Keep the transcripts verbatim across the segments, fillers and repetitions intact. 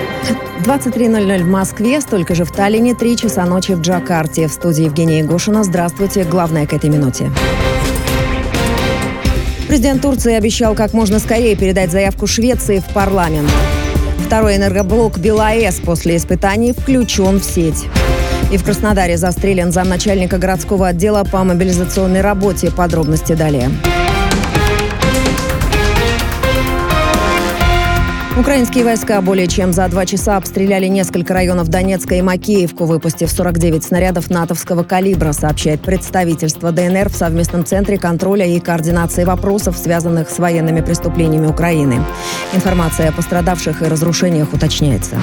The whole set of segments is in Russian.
двадцать три ноль ноль в Москве, столько же в Таллине, три часа ночи в Джакарте. В студии Евгения Егошина. Здравствуйте. Главное к этой минуте. Президент Турции обещал как можно скорее передать заявку Швеции в парламент. Второй энергоблок БелАЭС после испытаний включен в сеть. И в Краснодаре застрелен замначальника городского отдела по мобилизационной работе. Подробности далее. Украинские войска более чем за два часа обстреляли несколько районов Донецка и Макеевку, выпустив сорок девять снарядов натовского калибра, сообщает представительство ДНР в совместном центре контроля и координации вопросов, связанных с военными преступлениями Украины. Информация о пострадавших и разрушениях уточняется.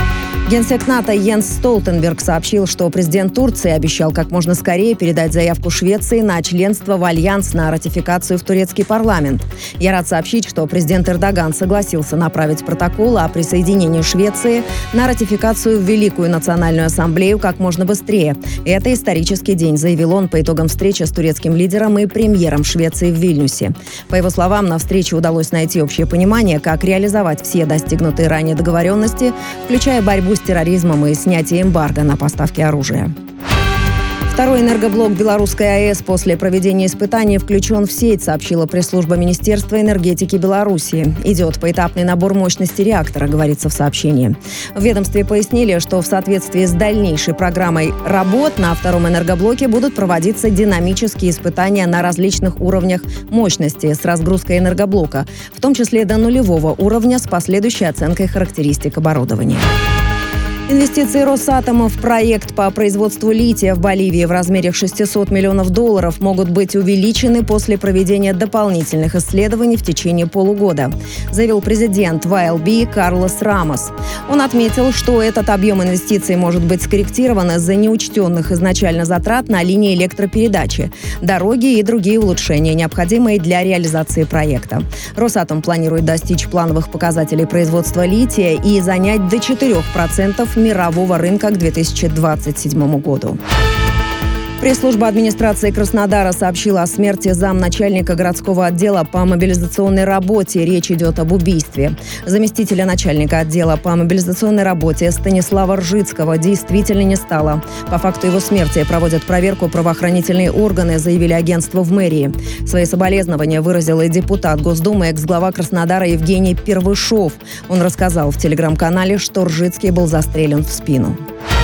Генсек НАТО Йенс Столтенберг сообщил, что президент Турции обещал как можно скорее передать заявку Швеции на членство в Альянс на ратификацию в турецкий парламент. Я рад сообщить, что президент Эрдоган согласился направить протокол о присоединении Швеции на ратификацию в Великую национальную ассамблею как можно быстрее. Это исторический день, заявил он по итогам встречи с турецким лидером и премьером Швеции в Вильнюсе. По его словам, на встрече удалось найти общее понимание, как реализовать все достигнутые ранее договоренности, включая борьбу с терроризмом и снятие эмбарго на поставки оружия. Второй энергоблок Белорусской АЭС после проведения испытаний включен в сеть, сообщила пресс-служба Министерства энергетики Беларуси. Идет поэтапный набор мощности реактора, говорится в сообщении. В ведомстве пояснили, что в соответствии с дальнейшей программой работ на втором энергоблоке будут проводиться динамические испытания на различных уровнях мощности с разгрузкой энергоблока, в том числе до нулевого уровня с последующей оценкой характеристик оборудования. Инвестиции Росатома в проект по производству лития в Боливии в размере шестьсот миллионов долларов могут быть увеличены после проведения дополнительных исследований в течение полугода, заявил президент вэ эл би Карлос Рамос. Он отметил, что этот объем инвестиций может быть скорректирован из-за неучтенных изначально затрат на линии электропередачи, дороги и другие улучшения, необходимые для реализации проекта. Росатом планирует достичь плановых показателей производства лития и занять до четырех процентов мирового рынка к две тысячи двадцать седьмому году. Пресс-служба администрации Краснодара сообщила о смерти замначальника городского отдела по мобилизационной работе. Речь идет об убийстве. Заместителя начальника отдела по мобилизационной работе Станислава Ржицкого действительно не стало. По факту его смерти проводят проверку правоохранительные органы, заявили агентство в мэрии. Свои соболезнования выразил и депутат Госдумы, экс-глава Краснодара Евгений Первышов. Он рассказал в телеграм-канале, что Ржицкий был застрелен в спину.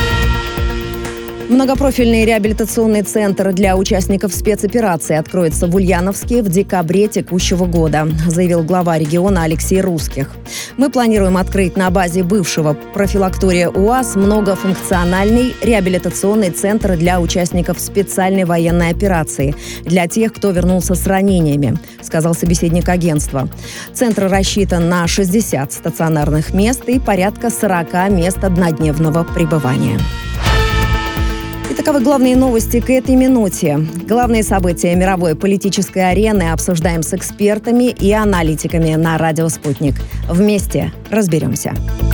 Многопрофильный реабилитационный центр для участников спецоперации откроется в Ульяновске в декабре текущего года, заявил глава региона Алексей Русских. Мы планируем открыть на базе бывшего профилактория УАЗ многофункциональный реабилитационный центр для участников специальной военной операции, для тех, кто вернулся с ранениями, сказал собеседник агентства. Центр рассчитан на шестьдесят стационарных мест и порядка сорок мест однодневного пребывания. Таковы главные новости к этой минуте. Главные события мировой политической арены обсуждаем с экспертами и аналитиками на радио «Спутник». Вместе разберемся.